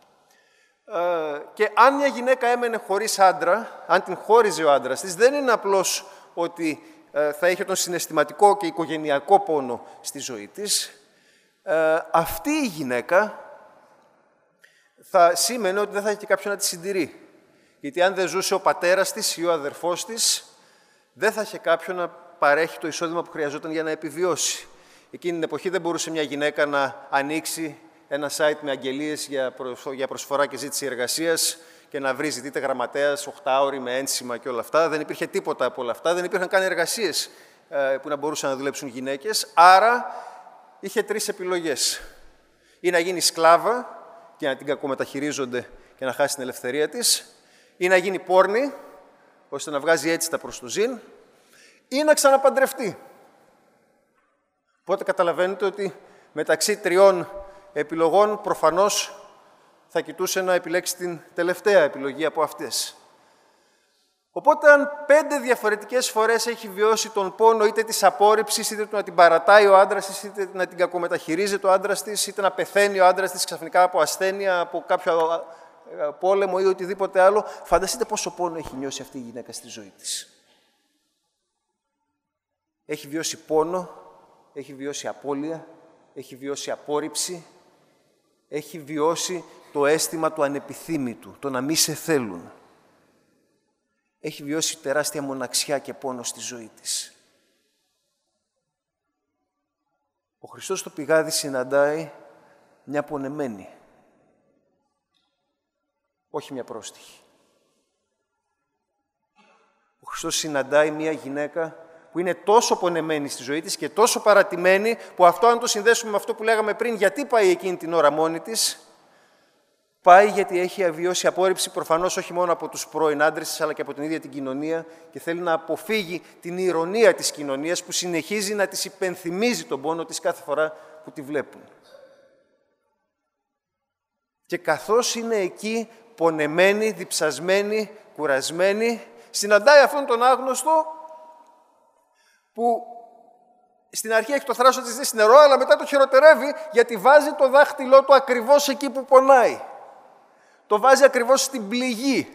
Και αν μια γυναίκα έμενε χωρίς άντρα, αν την χώριζε ο άντρας της, δεν είναι απλώς ότι θα έχει τον συναισθηματικό και οικογενειακό πόνο στη ζωή της, αυτή η γυναίκα θα σήμαινε ότι δεν θα έχει και κάποιον να τη συντηρεί. Γιατί αν δεν ζούσε ο πατέρας της ή ο αδερφός της, δεν θα είχε κάποιον να παρέχει το εισόδημα που χρειαζόταν για να επιβιώσει. Εκείνη την εποχή δεν μπορούσε μια γυναίκα να ανοίξει ένα site με αγγελίες για προσφορά και ζήτηση εργασίας και να βρει ζητείτε γραμματέας, οχτάωρη με ένσημα και όλα αυτά. Δεν υπήρχε τίποτα από όλα αυτά. Δεν υπήρχαν καν εργασίες που να μπορούσαν να δουλέψουν γυναίκες. Άρα είχε τρεις επιλογές. Ή να γίνει σκλάβα και να την κακομεταχειρίζονται και να χάσει την ελευθερία της, ή να γίνει πόρνη, ώστε να βγάζει έτσι τα προς το ζήν, ή να ξαναπαντρευτεί. Οπότε καταλαβαίνετε ότι μεταξύ τριών επιλογών προφανώς θα κοιτούσε να επιλέξει την τελευταία επιλογή από αυτές. Οπότε αν πέντε διαφορετικές φορές έχει βιώσει τον πόνο είτε της απόρριψης, είτε του να την παρατάει ο άντρας της, είτε να την κακομεταχειρίζεται ο άντρας της, είτε να πεθαίνει ο άντρας της ξαφνικά από ασθένεια, από κάποιο πόλεμο ή οτιδήποτε άλλο, φανταστείτε πόσο πόνο έχει νιώσει αυτή η γυναίκα στη ζωή της. Έχει βιώσει πόνο, έχει βιώσει απώλεια, έχει βιώσει απόρριψη, έχει βιώσει το αίσθημα του ανεπιθύμητου, το να μη σε θέλουν. Έχει βιώσει τεράστια μοναξιά και πόνο στη ζωή της. Ο Χριστός στο πηγάδι συναντάει μια πονεμένη, όχι μια πρόστιχη. Ο Χριστός συναντάει μια γυναίκα που είναι τόσο πονεμένη στη ζωή της και τόσο παρατημένη, που αυτό αν το συνδέσουμε με αυτό που λέγαμε πριν, γιατί πάει εκείνη την ώρα μόνη της, πάει γιατί έχει βιώσει απόρριψη προφανώς όχι μόνο από τους πρώην άντρες της, αλλά και από την ίδια την κοινωνία και θέλει να αποφύγει την ηρωνία της κοινωνίας που συνεχίζει να της υπενθυμίζει τον πόνο της κάθε φορά που τη βλέπουν. Και καθώς είναι εκεί πονεμένη, διψασμένη, κουρασμένη, συναντάει αυτόν τον άγνωστο που στην αρχή έχει το θράσο της δει νερό, αλλά μετά το χειροτερεύει γιατί βάζει το δάχτυλό του ακριβώς εκεί που πονάει. Το βάζει ακριβώς στην πληγή.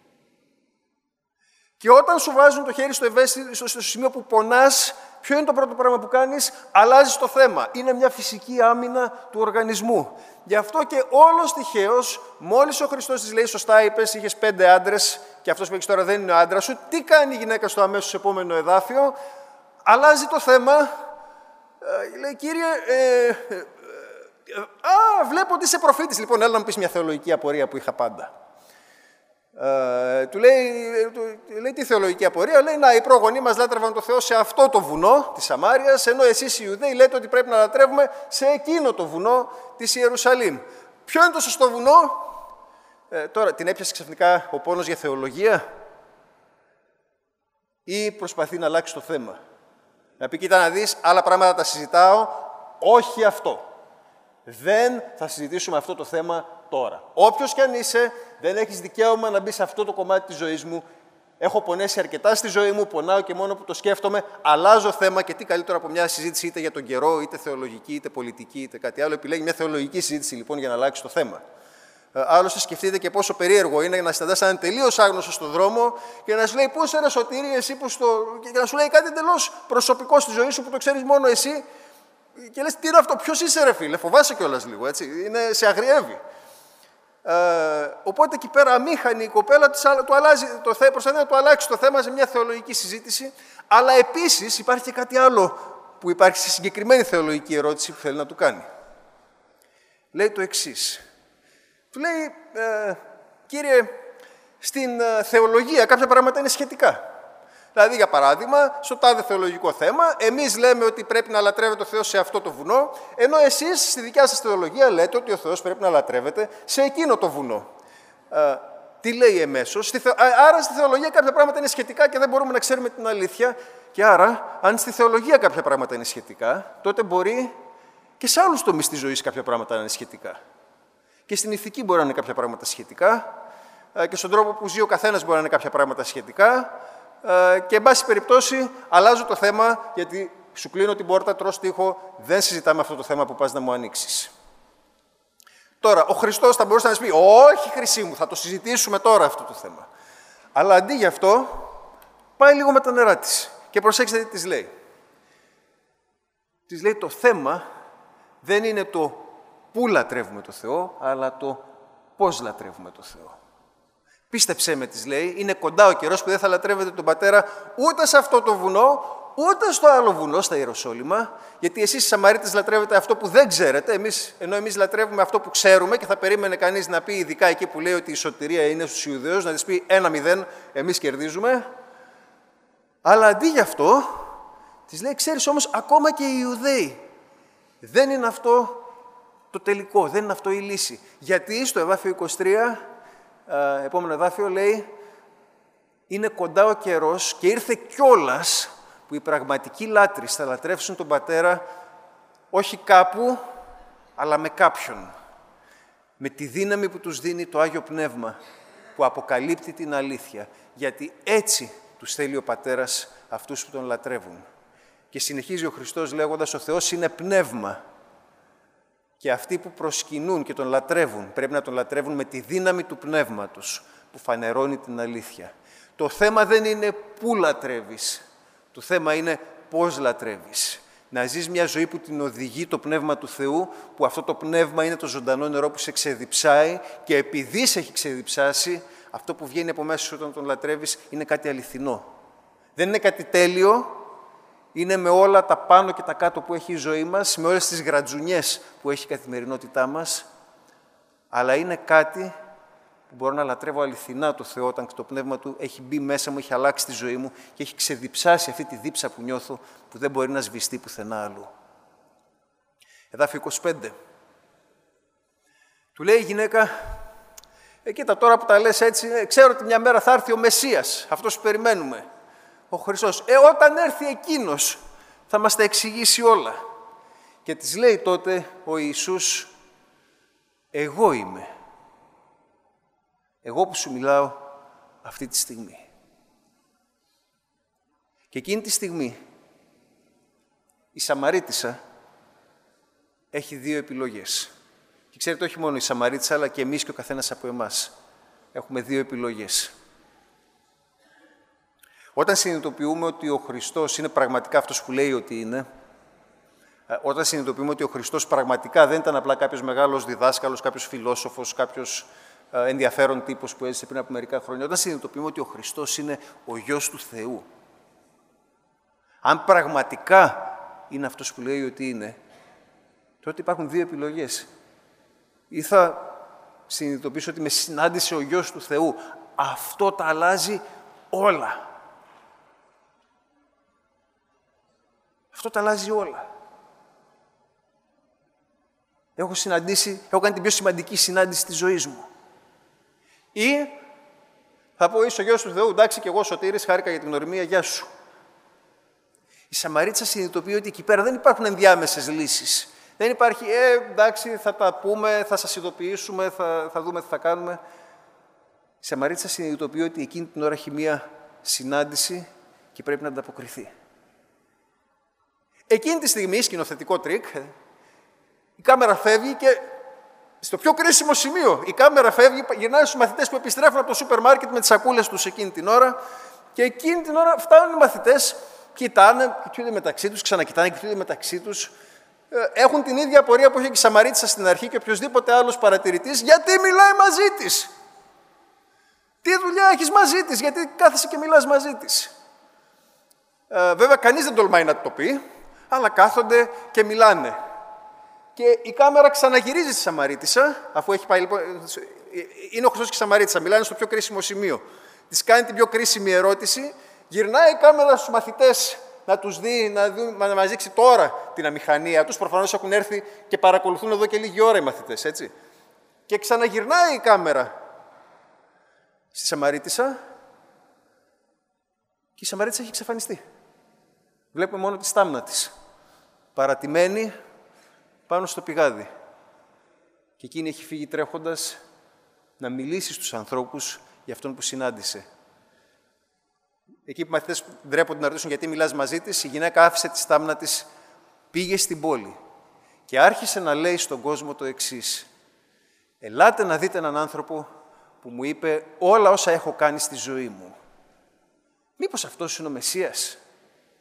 Και όταν σου βάζουν το χέρι στο ευαίσθητο, στο σημείο που πονάς, ποιο είναι το πρώτο πράγμα που κάνεις? Αλλάζεις το θέμα. Είναι μια φυσική άμυνα του οργανισμού. Γι' αυτό και όλος τυχαίως, μόλις ο Χριστός της λέει, σωστά είπες, είχες πέντε άντρες και αυτός που έχεις τώρα δεν είναι ο άντρας σου, τι κάνει η γυναίκα στο αμέσως επόμενο εδάφιο? Αλλάζει το θέμα. Ε, λέει, Κύριε, ε, ε, ε, α, βλέπω ότι είσαι προφήτης. Λοιπόν, έλα να μου πεις μια θεολογική απορία που είχα πάντα. Ε, του λέει, του, λέει, τι θεολογική απορία? Λέει, να, οι πρόγονοί μας λάτρευαν το Θεό σε αυτό το βουνό της Σαμάριας, ενώ εσείς οι Ιουδαίοι λέτε ότι πρέπει να λατρεύουμε σε εκείνο το βουνό της Ιερουσαλήμ. Ποιο είναι το σωστό βουνό? Ε, τώρα, την έπιασε ξαφνικά ο πόνος για θεολογία ή προσπαθεί να αλλάξει το θέμα? Να πει, κοίτα να δεις, άλλα πράγματα τα συζητάω, όχι αυτό. Δεν θα συζητήσουμε αυτό το θέμα τώρα. Όποιος κι αν είσαι, δεν έχεις δικαίωμα να μπει σε αυτό το κομμάτι της ζωής μου. Έχω πονέσει αρκετά στη ζωή μου, πονάω και μόνο που το σκέφτομαι, αλλάζω θέμα και τι καλύτερο από μια συζήτηση είτε για τον καιρό, είτε θεολογική, είτε πολιτική, είτε κάτι άλλο. Επιλέγει μια θεολογική συζήτηση λοιπόν για να αλλάξει το θέμα. Άλλωστε, σκεφτείτε και πόσο περίεργο είναι να συναντάς έναν τελείως άγνωστο στον δρόμο και να σου λέει πώς είναι Σωτήρη, εσύ που στο... και να σου λέει κάτι εντελώς προσωπικό στη ζωή σου που το ξέρεις μόνο εσύ. Και λες, τι είναι αυτό, ποιος είσαι ρε φίλε, φοβάσαι κιόλας λίγο, έτσι, είναι, σε αγριεύει. Ε, οπότε εκεί πέρα αμήχανη η κοπέλα του αλλάζει, το θε, προσπαθεί να του αλλάξει το θέμα σε μια θεολογική συζήτηση, αλλά επίσης υπάρχει και κάτι άλλο που υπάρχει σε συγκεκριμένη θεολογική ερώτηση που θέλει να του κάνει. Λέει το εξής. Του λέει, ε, κύριε, στην ε, θεολογία κάποια πράγματα είναι σχετικά. Δηλαδή, για παράδειγμα, στο τάδε θεολογικό θέμα, εμείς λέμε ότι πρέπει να λατρεύεται ο Θεός σε αυτό το βουνό, ενώ εσείς στη δικιά σας θεολογία λέτε ότι ο Θεός πρέπει να λατρεύεται σε εκείνο το βουνό. Ε, τι λέει εμέσως? Στη θε... Άρα στη θεολογία κάποια πράγματα είναι σχετικά και δεν μπορούμε να ξέρουμε την αλήθεια. Και άρα, αν στη θεολογία κάποια πράγματα είναι σχετικά, τότε μπορεί και σε άλλους τομείς της ζωής κάποια πράγματα να είναι σχετικά. Και στην ηθική μπορεί να είναι κάποια πράγματα σχετικά, και στον τρόπο που ζει ο καθένας μπορεί να είναι κάποια πράγματα σχετικά. Και, εν πάση περιπτώσει, αλλάζω το θέμα, γιατί σου κλείνω την πόρτα, τρως τοίχο, δεν συζητάμε αυτό το θέμα που πας να μου ανοίξεις. Τώρα, ο Χριστός θα μπορούσε να σου πει, όχι χρυσή μου, θα το συζητήσουμε τώρα αυτό το θέμα. Αλλά αντί γι' αυτό, πάει λίγο με τα νερά της Και προσέξτε τι της λέει. Της λέει το θέμα δεν είναι το πού λατρεύουμε το Θεό, αλλά το πώς λατρεύουμε το Θεό. Πίστεψέ με, της λέει, είναι κοντά ο καιρός που δεν θα λατρεύετε τον Πατέρα ούτε σε αυτό το βουνό, ούτε στο άλλο βουνό, στα Ιεροσόλυμα, γιατί εσείς οι Σαμαρίτες λατρεύετε αυτό που δεν ξέρετε, εμείς, ενώ εμείς λατρεύουμε αυτό που ξέρουμε και θα περίμενε κανείς να πει, ειδικά εκεί που λέει ότι η σωτηρία είναι στους Ιουδαίους, να της πει ένα μηδέν, εμείς κερδίζουμε. Αλλά αντί γι' αυτό, της λέει, ξέρεις όμως, ακόμα και οι Ιουδαίοι, δεν είναι αυτό το τελικό, δεν είναι αυτό η λύση. Γιατί στο εδάφιο είκοσι τρία, επόμενο εδάφιο, λέει, είναι κοντά ο καιρός και ήρθε κιόλας που οι πραγματικοί λάτρεις θα λατρεύσουν τον Πατέρα όχι κάπου, αλλά με κάποιον. Με τη δύναμη που τους δίνει το Άγιο Πνεύμα, που αποκαλύπτει την αλήθεια. Γιατί έτσι τους θέλει ο Πατέρας αυτούς που τον λατρεύουν. Και συνεχίζει ο Χριστός λέγοντας, ο Θεός είναι πνεύμα. Και αυτοί που προσκυνούν και τον λατρεύουν, πρέπει να τον λατρεύουν με τη δύναμη του πνεύματος, που φανερώνει την αλήθεια. Το θέμα δεν είναι πού λατρεύεις. Το θέμα είναι πώς λατρεύεις. Να ζεις μια ζωή που την οδηγεί το Πνεύμα του Θεού, που αυτό το πνεύμα είναι το ζωντανό νερό που σε ξεδιψάει και επειδή σε έχει ξεδιψάσει, αυτό που βγαίνει από μέσα σου όταν τον λατρεύεις είναι κάτι αληθινό. Δεν είναι κάτι τέλειο, είναι με όλα τα πάνω και τα κάτω που έχει η ζωή μας, με όλες τις γρατζουνιές που έχει η καθημερινότητά μας, αλλά είναι κάτι που μπορώ να λατρεύω αληθινά το Θεό όταν το Πνεύμα Του έχει μπει μέσα μου, έχει αλλάξει τη ζωή μου και έχει ξεδιψάσει αυτή τη δίψα που νιώθω που δεν μπορεί να σβηστεί πουθενά αλλού. Εδάφιο είκοσι πέντε. Του λέει η γυναίκα, ε, κοίτα τώρα που τα λες έτσι, ε, ξέρω ότι μια μέρα θα έρθει ο Μεσσίας, αυτός που περιμένουμε, ο Χριστός. Ε, όταν έρθει Εκείνος θα μας τα εξηγήσει όλα. Και της λέει τότε ο Ιησούς, εγώ είμαι. Εγώ που σου μιλάω αυτή τη στιγμή. Και εκείνη τη στιγμή η Σαμαρίτισσα έχει δύο επιλογές. Και ξέρετε, όχι μόνο η Σαμαρίτισσα, αλλά και εμείς και ο καθένας από εμάς έχουμε δύο επιλογές. Όταν συνειδητοποιούμε ότι ο Χριστός είναι πραγματικά αυτός που λέει ότι είναι, όταν συνειδητοποιούμε ότι ο Χριστός πραγματικά δεν ήταν απλά κάποιος μεγάλος διδάσκαλος, κάποιος φιλόσοφος, κάποιος ενδιαφέρον τύπος που έζησε πριν από μερικά χρόνια, όταν συνειδητοποιούμε ότι ο Χριστός είναι ο Υιός του Θεού, αν πραγματικά είναι αυτός που λέει ότι είναι, τότε υπάρχουν δύο επιλογές. Ή θα συνειδητοποιήσω ότι με συνάντησε ο Υιός του Θεού. Αυτό τα αλλάζει όλα. Αυτό τα αλλάζει όλα. Έχω συναντήσει, έχω κάνει την πιο σημαντική συνάντηση της ζωής μου. Ή θα πω, είσαι ο Υιός του Θεού, εντάξει, και εγώ Σωτήρης, χάρηκα για την γνωριμία, γεια σου. Η Σαμαρίτισσα συνειδητοποιεί ότι εκεί πέρα δεν υπάρχουν ενδιάμεσες λύσεις. Δεν υπάρχει, ε, εντάξει, θα τα πούμε, θα σας ειδοποιήσουμε, θα, θα δούμε τι θα κάνουμε. Η Σαμαρίτισσα συνειδητοποιεί ότι εκείνη την ώρα έχει μία συνάντηση και πρέπει να ανταποκριθεί. Εκείνη τη στιγμή, σκηνοθετικό τρίκ, η κάμερα φεύγει και στο πιο κρίσιμο σημείο, η κάμερα φεύγει, γυρνάει στους μαθητές που επιστρέφουν από το σούπερ μάρκετ με τις σακούλες τους εκείνη την ώρα και εκείνη την ώρα φτάνουν οι μαθητές, κοιτάνε, κοιτούνται μεταξύ τους, ξανακοιτάνε, κοιτούνται μεταξύ τους, έχουν την ίδια απορία που είχε και η Σαμαρίτισσα στην αρχή και οποιοδήποτε άλλος παρατηρητής, γιατί μιλάει μαζί της. Τι δουλειά έχεις μαζί της, γιατί κάθεσαι και μιλάς μαζί της. Ε, βέβαια, κανείς δεν τολμάει να το πει, αλλά κάθονται και μιλάνε. Και η κάμερα ξαναγυρίζει στη Σαμαρίτισσα, αφού έχει πάει, λοιπόν, είναι ο Χριστός και η Σαμαρίτισσα, μιλάνε στο πιο κρίσιμο σημείο. Της κάνει την πιο κρίσιμη ερώτηση, γυρνάει η κάμερα στους μαθητές να τους δει, να, δει, να μας δείξει τώρα την αμηχανία τους. Προφανώς έχουν έρθει και παρακολουθούν εδώ και λίγη ώρα οι μαθητές, έτσι. Και ξαναγυρνάει η κάμερα στη Σαμαρίτισσα και η Σαμαρίτισσα έχει εξαφανιστεί. Βλέπουμε μόνο τη στάμνα της, παρατημένη πάνω στο πηγάδι. Και εκείνη έχει φύγει τρέχοντας να μιλήσει στους ανθρώπους για αυτόν που συνάντησε. Εκεί που οι μαθητές ντρέπονται να ρωτήσουν γιατί μιλάς μαζί της, η γυναίκα άφησε τη στάμνα της, πήγε στην πόλη και άρχισε να λέει στον κόσμο το εξής. Ελάτε να δείτε έναν άνθρωπο που μου είπε όλα όσα έχω κάνει στη ζωή μου. Μήπως αυτός είναι ο Μεσσίας?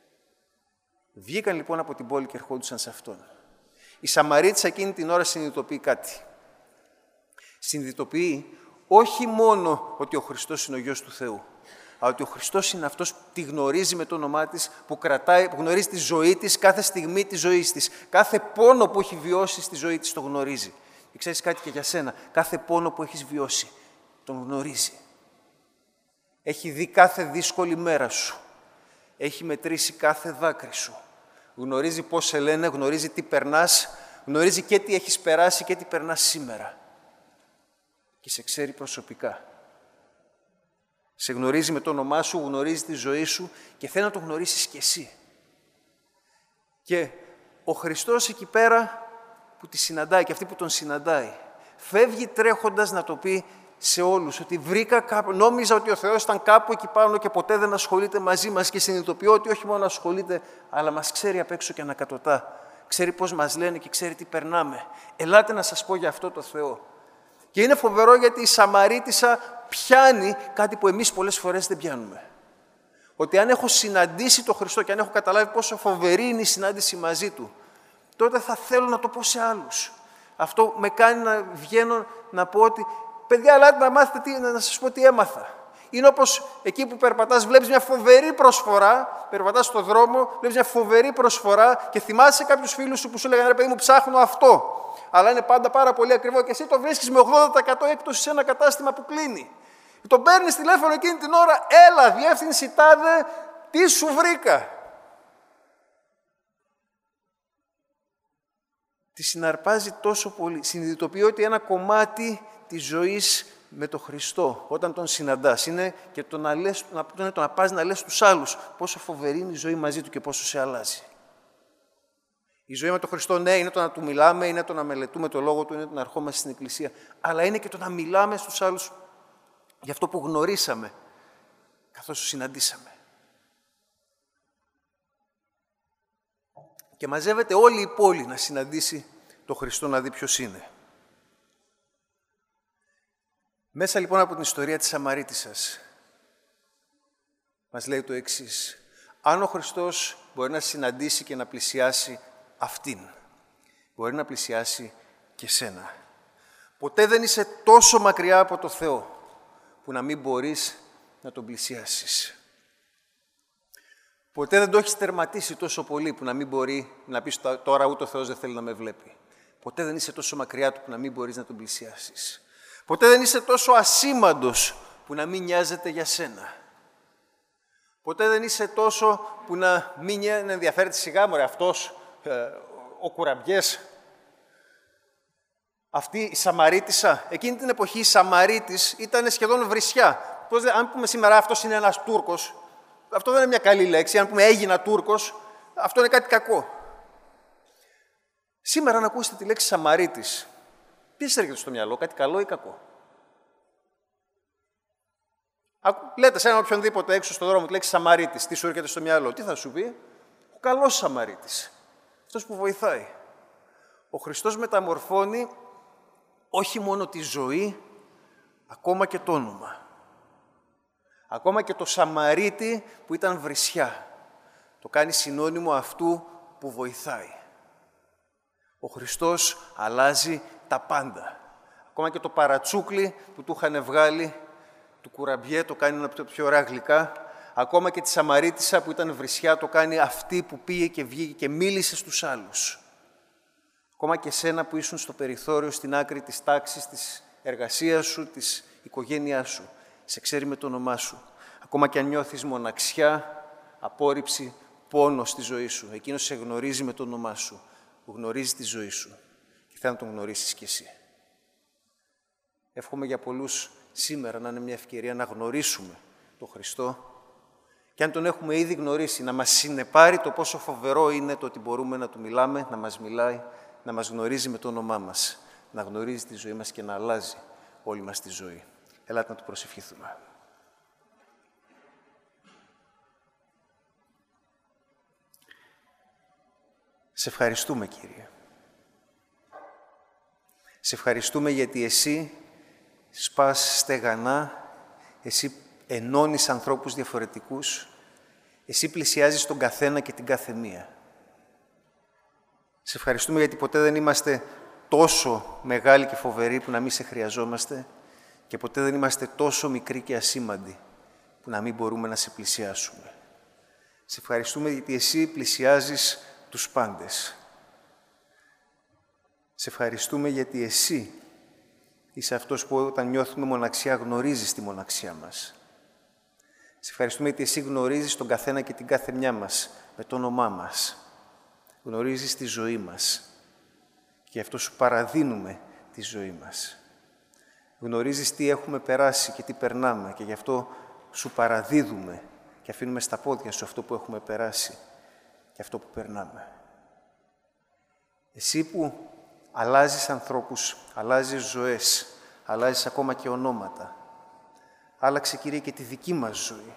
Βγήκαν λοιπόν από την πόλη και ερχόντουσαν σε Αυτόν. Η Σαμαρίτισσα εκείνη την ώρα συνειδητοποιεί κάτι. Συνειδητοποιεί όχι μόνο ότι ο Χριστός είναι ο Γιος του Θεού, αλλά ότι ο Χριστός είναι αυτός που τη γνωρίζει με το όνομά της, που, κρατάει, που γνωρίζει τη ζωή της, κάθε στιγμή της ζωής της. Κάθε πόνο που έχει βιώσει στη ζωή της το γνωρίζει. Και ξέρεις κάτι και για σένα, κάθε πόνο που έχεις βιώσει τον γνωρίζει. Έχει δει κάθε δύσκολη μέρα σου. Έχει μετρήσει κάθε δάκρυ σου. Γνωρίζει πώς σε λένε, γνωρίζει τι περνάς, γνωρίζει και τι έχεις περάσει και τι περνάς σήμερα. Και σε ξέρει προσωπικά. Σε γνωρίζει με το όνομά σου, γνωρίζει τη ζωή σου και θέλει να το γνωρίσεις κι εσύ. Και ο Χριστός εκεί πέρα που τη συναντάει και αυτή που τον συναντάει, φεύγει τρέχοντας να το πει σε όλους ότι βρήκα κάπου, νόμιζα ότι ο Θεός ήταν κάπου εκεί πάνω και ποτέ δεν ασχολείται μαζί μας και συνειδητοποιώ ότι όχι μόνο ασχολείται, αλλά μας ξέρει απ' έξω και ανακατοτά. Ξέρει πώς μας λένε και ξέρει τι περνάμε. Ελάτε να σας πω για αυτό το Θεό. Και είναι φοβερό γιατί η Σαμαρίτισσα πιάνει κάτι που εμείς πολλές φορές δεν πιάνουμε. Ότι αν έχω συναντήσει τον Χριστό και αν έχω καταλάβει πόσο φοβερή είναι η συνάντηση μαζί Του, τότε θα θέλω να το πω σε άλλους. Αυτό με κάνει να βγαίνω να πω ότι παιδιά, ελάτε να μάθετε τι, να σας πω τι έμαθα. Είναι όπως εκεί που περπατάς, βλέπεις μια φοβερή προσφορά, περπατάς στον δρόμο, βλέπεις μια φοβερή προσφορά και θυμάσαι κάποιους φίλους σου που σου λέγανε ρε παιδί μου, ψάχνω αυτό. Αλλά είναι πάντα πάρα πολύ ακριβό και εσύ το βρίσκεις με ογδόντα τοις εκατό έκπτωση σε ένα κατάστημα που κλείνει. Τον παίρνεις τηλέφωνο εκείνη την ώρα, έλα, διεύθυνση τάδε, τι σου βρήκα. Τη συναρπάζει τόσο πολύ. Συνειδητοποιεί ότι ένα κομμάτι της ζωής με τον Χριστό, όταν τον συναντάς, είναι και το να, λες, να, το, το να πας να λες στους άλλους πόσο φοβερή είναι η ζωή μαζί Του και πόσο σε αλλάζει. Η ζωή με τον Χριστό, ναι, είναι το να Του μιλάμε, είναι το να μελετούμε το Λόγο Του, είναι το να ερχόμαστε στην Εκκλησία, αλλά είναι και το να μιλάμε στους άλλους για αυτό που γνωρίσαμε, καθώς Του συναντήσαμε. Και μαζεύεται όλη η πόλη να συναντήσει τον Χριστό, να δει ποιος είναι. Μέσα λοιπόν από την ιστορία της Σαμαρίτισσας μας λέει το εξής. Αν ο Χριστός μπορεί να συναντήσει και να πλησιάσει αυτήν, μπορεί να πλησιάσει και σένα. Ποτέ δεν είσαι τόσο μακριά από το Θεό που να μην μπορείς να τον πλησιάσεις. Ποτέ δεν το έχεις τερματίσει τόσο πολύ που να μην μπορεί να πεις τώρα ούτε ο Θεός δεν θέλει να με βλέπει. Ποτέ δεν είσαι τόσο μακριά Του που να μην μπορείς να τον πλησιάσεις. Ποτέ δεν είσαι τόσο ασήμαντος που να μην νοιάζεται για σένα. Ποτέ δεν είσαι τόσο που να μην ενδιαφέρεται σιγά μωρέ αυτός, ε, ο κουραμπιές. Αυτή η Σαμαρίτισσα, εκείνη την εποχή η Σαμαρίτης ήταν σχεδόν βρισιά. Πώς, αν πούμε σήμερα αυτός είναι ένας Τούρκος, αυτό δεν είναι μια καλή λέξη. Αν πούμε έγινα Τούρκος, αυτό είναι κάτι κακό. Σήμερα αν ακούσετε τη λέξη Σαμαρίτης, τι σας έρχεται στο μυαλό, κάτι καλό ή κακό? Λέτε σε έναν οποιονδήποτε έξω στον δρόμο τη λέξη Σαμαρίτης, τι σου έρχεται στο μυαλό, τι θα σου πει? Ο καλός Σαμαρίτης, αυτός που βοηθάει. Ο Χριστός μεταμορφώνει όχι μόνο τη ζωή, ακόμα και το όνομα. Ακόμα και το Σαμαρίτη που ήταν βρισιά, το κάνει συνώνυμο αυτού που βοηθάει. Ο Χριστός αλλάζει τα πάντα. Ακόμα και το παρατσούκλι που του είχαν βγάλει, του κουραμπιέ, το κάνει ένα από τα πιο ωραία γλυκά. Ακόμα και τη Σαμαρίτισσα που ήταν βρισιά, το κάνει αυτή που πήγε και βγήκε και μίλησε στους άλλους. Ακόμα και σένα που ήσουν στο περιθώριο, στην άκρη της τάξης, της εργασίας σου, της οικογένειάς σου. Σε ξέρει με το όνομά σου. Ακόμα και αν νιώθεις μοναξιά, απόρριψη, πόνο στη ζωή σου. Εκείνος σε γνωρίζει με το όνομά σου, που γνωρίζει τη ζωή σου και θέλει να τον γνωρίσεις κι εσύ. Εύχομαι για πολλούς σήμερα να είναι μια ευκαιρία να γνωρίσουμε τον Χριστό και αν τον έχουμε ήδη γνωρίσει, να μας συνεπάρει το πόσο φοβερό είναι το ότι μπορούμε να του μιλάμε, να μας μιλάει, να μας γνωρίζει με το όνομά μας, να γνωρίζει τη ζωή μας και να αλλάζει όλη μας τη ζωή. Ελάτε να του προσευχηθούμε. Σε ευχαριστούμε, Κύριε. Σε ευχαριστούμε γιατί Εσύ σπάς στεγανά, Εσύ ενώνεις ανθρώπους διαφορετικούς, Εσύ πλησιάζεις τον καθένα και την κάθε μία. Σε ευχαριστούμε γιατί ποτέ δεν είμαστε τόσο μεγάλοι και φοβεροί που να μην σε χρειαζόμαστε και ποτέ δεν είμαστε τόσο μικροί και ασήμαντοι που να μην μπορούμε να σε πλησιάσουμε. Σε ευχαριστούμε γιατί εσύ πλησιάζεις τους πάντες. Σε ευχαριστούμε γιατί εσύ είσαι αυτός που όταν νιώθουμε μοναξιά γνωρίζεις τη μοναξιά μας. Σε ευχαριστούμε γιατί εσύ γνωρίζεις τον καθένα και την κάθε μια μας με το όνομά μας. Γνωρίζεις τη ζωή μας και γι' αυτό σου παραδίνουμε τη ζωή μας. Γνωρίζεις τι έχουμε περάσει και τι περνάμε και γι' αυτό σου παραδίδουμε και αφήνουμε στα πόδια σου αυτό που έχουμε περάσει και αυτό που περνάμε. Εσύ που αλλάζεις ανθρώπους, αλλάζεις ζωές, αλλάζεις ακόμα και ονόματα. Άλλαξε, Κύριε, και τη δική μας ζωή.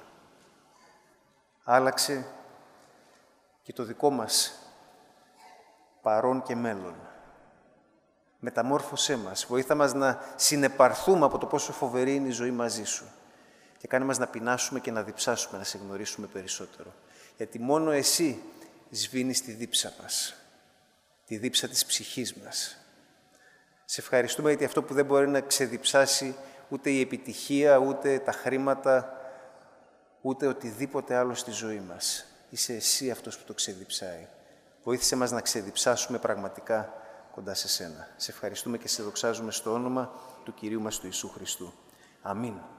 Άλλαξε και το δικό μας παρόν και μέλλον. Μεταμόρφωσέ μας, βοήθα μας να συνεπαρθούμε από το πόσο φοβερή είναι η ζωή μαζί σου και κάνε μας να πεινάσουμε και να διψάσουμε, να σε γνωρίσουμε περισσότερο. Γιατί μόνο εσύ σβήνεις τη δίψα μας, τη δίψα της ψυχής μας. Σε ευχαριστούμε γιατί αυτό που δεν μπορεί να ξεδιψάσει ούτε η επιτυχία, ούτε τα χρήματα, ούτε οτιδήποτε άλλο στη ζωή μας. Είσαι εσύ αυτός που το ξεδιψάει. Βοήθησε μας να ξεδιψάσουμε πραγματικά κοντά σε σένα. Σε ευχαριστούμε και σε δοξάζουμε στο όνομα του Κυρίου μας του Ιησού Χριστού. Αμήν.